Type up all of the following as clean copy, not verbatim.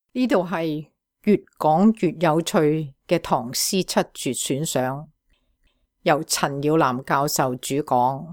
呢度係越講越有趣嘅唐詩七絕選賞，由陳耀南教授主講。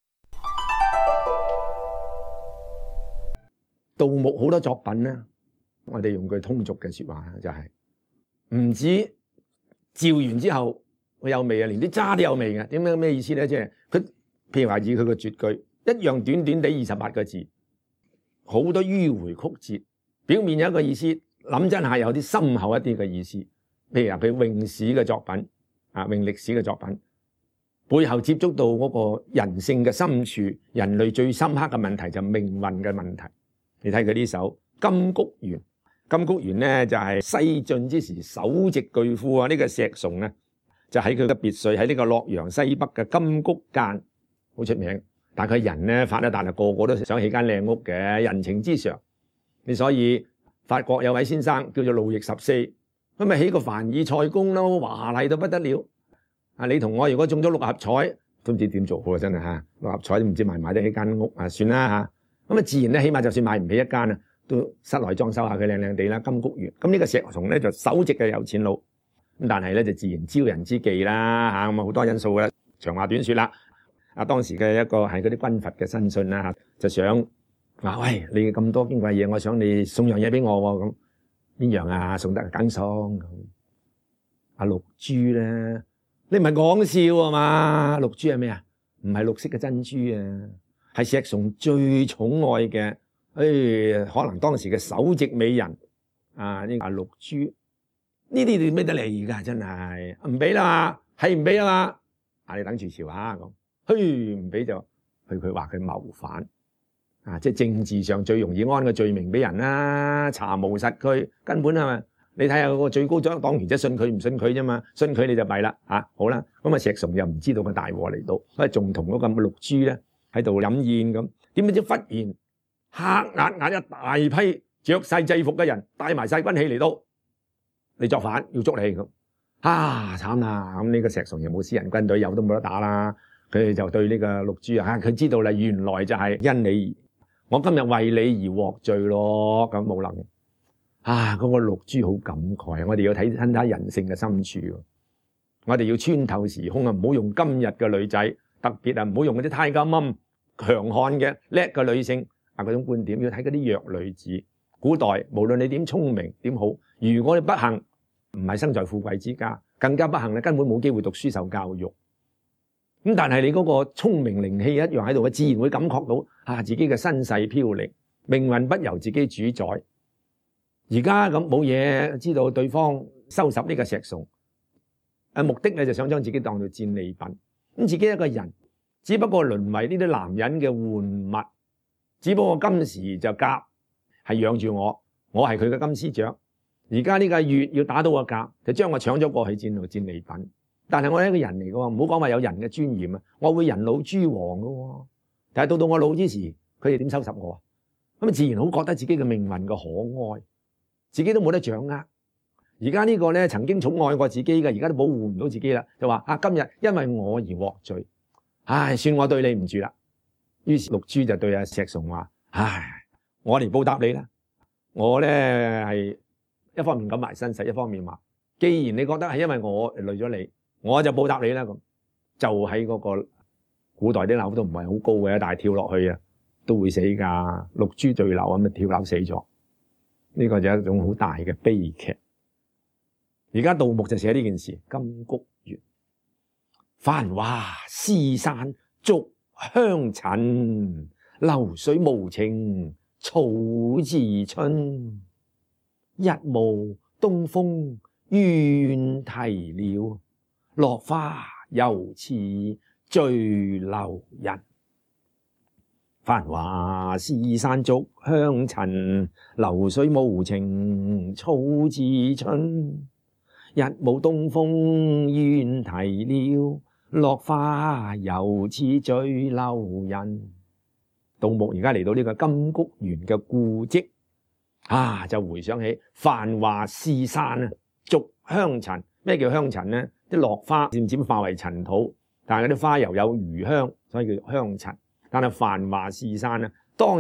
杜牧好多作品咧，我哋用句通俗嘅說話就係唔止照完之後佢有味啊，連啲渣都有味嘅。點樣咩意思咧？即係佢譬如話以佢個絕句，一樣短短地28個字，好多迂迴曲折，表面有一個意思，諗真下有啲深厚一啲嘅意思。譬如話佢詠史嘅作品啊，詠歷史嘅作品，背後接觸到嗰個人性嘅深處，人類最深刻嘅問題就係命運嘅問題。你睇佢呢首《金谷園》，《金谷園》咧就係西晉之時首席巨富啊，呢個石崇咧就喺佢嘅別墅喺呢個洛陽西北嘅金谷間，好出名。但係佢人咧發得達啊，個個都想起間靚屋嘅，人情之常。你所以法國有位先生叫做路易14，咁咪起個凡爾賽宮咯，華麗到不得了。啊，你同我如果中咗六合彩，都唔知點做好啊！真係嚇，六合彩都唔知買唔買得起間屋啊，算啦嚇。咁啊，自然咧，起碼就算買唔起一間啊，都室內裝修下佢靚靚地啦。金谷園，咁呢個石崇咧就首席嘅有錢佬，咁但係咧就自然招人之忌啦嚇，咁啊好多因素啦。長話短説啦，啊當時嘅一個係嗰啲軍閥嘅親信啦嚇，就想話喂，你咁多矜貴嘢，我想你送樣嘢俾我喎，咁邊樣啊？送得梗送咁。阿綠珠咧，你唔係講笑啊嘛？綠珠係咩啊？唔係綠色嘅珍珠啊！係石崇最寵愛嘅，可能當時嘅首席美人啊，呢個綠珠，呢啲你咩得嚟噶？真係唔俾啦嘛，係唔俾啦嘛，啊你等住瞧下咁，唔俾就去佢話佢謀反啊，即係政治上最容易安嘅罪名俾人啦，查無實據，根本係咪？你睇下嗰個最高黨員，即係信佢唔信佢啫嘛，信佢你就弊啦嚇，好啦，咁啊石崇又唔知道個大禍嚟到，所以仲同嗰個綠珠咧喺度飲宴咁，點知忽然黑壓壓一大批着晒制服嘅人，帶埋晒軍器嚟到，你作反要捉你咁，啊慘啦！咁呢個石崇又冇私人軍隊，有都冇得打啦。佢哋就對呢個綠珠啊，佢知道啦，原來就係因你，我今日為你而獲罪咯。咁冇能啊，嗰個綠珠好感慨，我哋要睇親下人性嘅深處，我哋要穿透時空啊，唔好用今日嘅女仔。特別啊，唔好用嗰啲太監冧強悍嘅叻嘅女性啊，嗰種觀點，要睇嗰啲弱女子。古代無論你點聰明點好，如果你不幸唔係生在富貴之家，更加不幸咧，根本冇機會讀書受教育。咁但係你嗰個聰明靈氣一樣喺度，自然會感覺到啊自己嘅身世飄零，命運不由自己主宰。而家咁冇嘢，知道對方收拾呢個石崇，目的咧就想將自己當做戰利品。咁自己一個人，只不過淪為呢啲男人嘅玩物，只不過今時就甲係養住我係佢嘅金絲雀。而家呢個乙要打到個甲，就將我搶咗過去戰利品。但係我係一個人嚟嘅喎，唔好講話有人嘅尊嚴啊，我會人老珠黃嘅喎。但係到我老之時，佢哋點收拾我啊？咁自然好覺得自己嘅命運嘅可哀，自己都冇得掌握。而家呢個咧曾經寵愛過自己嘅，而家都保護唔到自己啦，就話啊今日因為我而獲罪，唉算我對你唔住啦。於是綠珠就對阿石崇話：唉，我嚟報答你啦。我咧係一方面咁埋身世，一方面話，既然你覺得係因為我累咗你，我就報答你啦。咁就喺嗰個古代啲樓都唔係好高嘅，但係跳落去啊都會死㗎。綠珠墜樓咁啊跳樓死咗，呢個就係一種好大嘅悲劇。而家杜牧就寫呢件事，金谷園，繁華絲山逐香塵，流水無情草自春。日暮東風怨啼鳥，落花猶似醉留人。繁華絲山逐香塵，流水無情草自春。日暮東風怨啼鳥，落花猶似醉留人。杜牧而家嚟到呢個金谷園嘅故跡啊，就回想起繁華絲山啊，逐香塵。咩叫香塵呢？啲落花漸漸化為塵土，但係嗰啲花又有餘香，所以叫香塵。但係繁華絲山啊，當日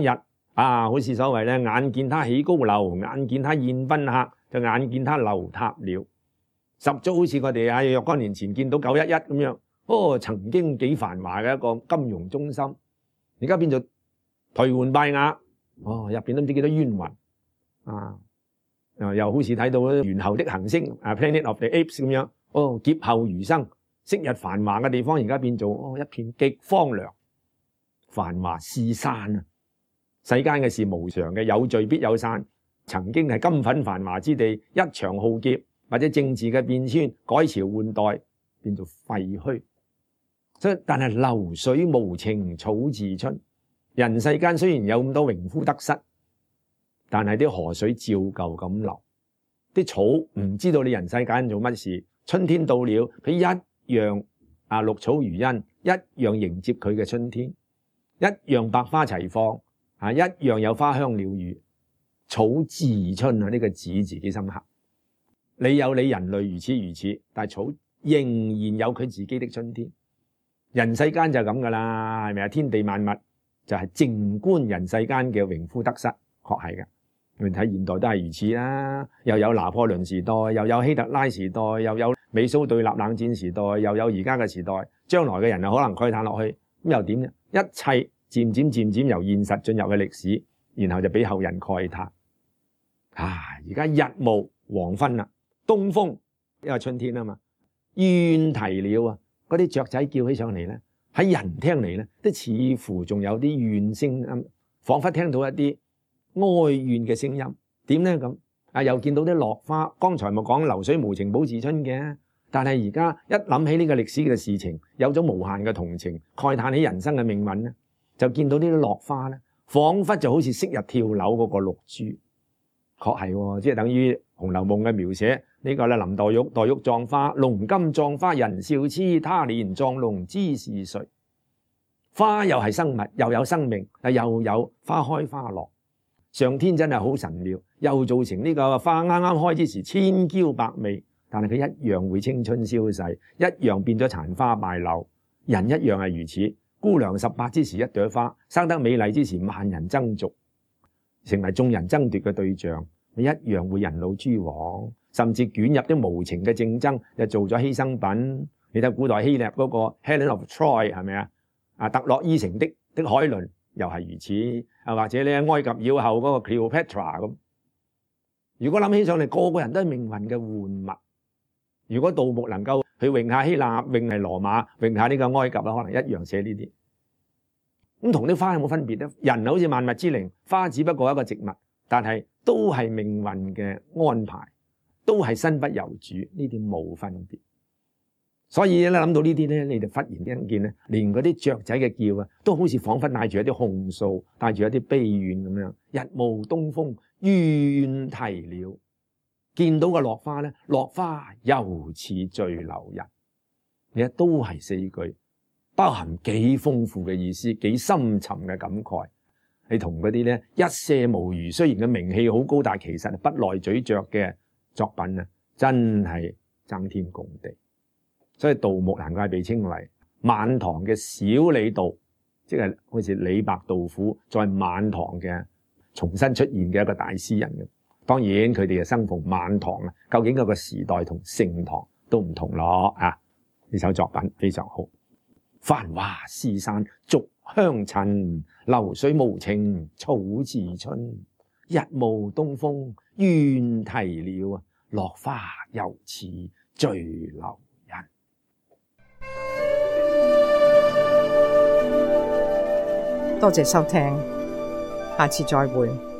好似所謂咧，眼見他起高樓，眼見他宴賓客，就眼見他樓塌了。十足好似我哋喺若干年前見到911咁樣，曾經幾繁華嘅一個金融中心，而家變做頹垣敗瓦，入邊都唔知幾多冤魂又好似睇到猿猴的行星Planet of the Apes 咁樣，劫後餘生，昔日繁華嘅地方而家變做一片極荒涼，繁華是散啊！世間嘅事無常嘅，有聚必有散。曾經係金粉繁華之地，一場浩劫或者政治嘅變遷，改朝換代，變做廢墟。所以但係流水無情草自春，人世間雖然有咁多榮枯得失，但係啲河水照舊咁流，啲草唔知道你人世間做乜事。春天到了，佢一樣綠草如茵，一樣迎接佢嘅春天，一樣百花齊放，一樣有花香鳥語。草自春呢個字自己深刻。你有你人類如此，但係草仍然有佢自己的春天。人世間就咁噶啦，係咪啊？天地萬物就係靜觀人世間嘅榮枯得失，確係嘅。你睇現代都係如此啦，又有拿破崙時代，又有希特拉時代，又有美蘇對立冷戰時代，又有而家嘅時代，將來嘅人可能慨嘆落去，咁又點呢？一切漸漸由現實進入嘅歷史，然後就俾後人慨嘆。而家日暮黃昏啦，東風，因為春天啊嘛，怨啼鳥啊，嗰啲雀仔叫起上嚟咧，喺人聽嚟咧，都似乎仲有啲怨聲音，彷彿聽到一啲哀怨嘅聲音。點咧咁？又見到啲落花，剛才咪講流水無情寶自春嘅，但係而家一諗起呢個歷史嘅事情，有咗無限嘅同情，慨嘆起人生嘅命運咧，就見到呢啲落花咧，彷彿就好似昔日跳樓嗰個綠珠。確係，即係等於《紅樓夢》嘅描寫呢個咧，林黛玉葬花，龍金葬花人笑痴，他年葬龍知是誰。花又係生物，又有生命，又有花開花落。上天真係好神妙，又造成呢個花啱啱開之時千嬌百媚，但係佢一樣會青春消逝，一樣變咗殘花敗柳。人一樣係如此，姑娘18之時一朵花，生得美麗之時萬人爭逐，成為眾人爭奪嘅對象，你一樣會人老珠黃，甚至捲入啲無情嘅競爭，就做咗犧牲品。你睇古代希臘嗰個 Helen of Troy 係咪啊？特洛伊城的海倫又係如此，或者咧埃及妖后嗰個 Cleopatra 咁。如果諗起上嚟，個個人都係命運嘅玩物。如果杜牧能夠去詠下希臘、詠係羅馬、詠下呢個埃及啦，可能一樣寫呢啲。咁同啲花有冇分別咧？人好似萬物之靈，花只不過一個植物，但係都係命運嘅安排，都係身不由主，呢啲冇分別。所以咧諗到呢啲咧，你哋忽然間見咧，連嗰啲雀仔嘅叫啊，都好似彷彿帶住一啲控訴，帶住一啲悲怨咁樣。日暮東風，怨啼鳥。見到個落花咧，落花又似墜留人。你睇都係4句，包含幾豐富嘅意思，幾深沉嘅感慨。你同嗰啲咧一瀉無餘，雖然嘅名氣好高，但係其實不耐咀嚼嘅作品啊，真係爭天共地。所以杜牧難怪被稱為晚唐嘅小李杜，即係好似李白、杜甫在晚唐嘅重新出現嘅一個大詩人嘅。當然佢哋生逢晚唐啊，究竟嗰個時代同盛唐都唔同咯啊！呢首作品非常好。繁華是散逐香塵，流水無情草自春。日暮東風怨啼鳥，落花又似墜留人。 多謝收聽，下次再會。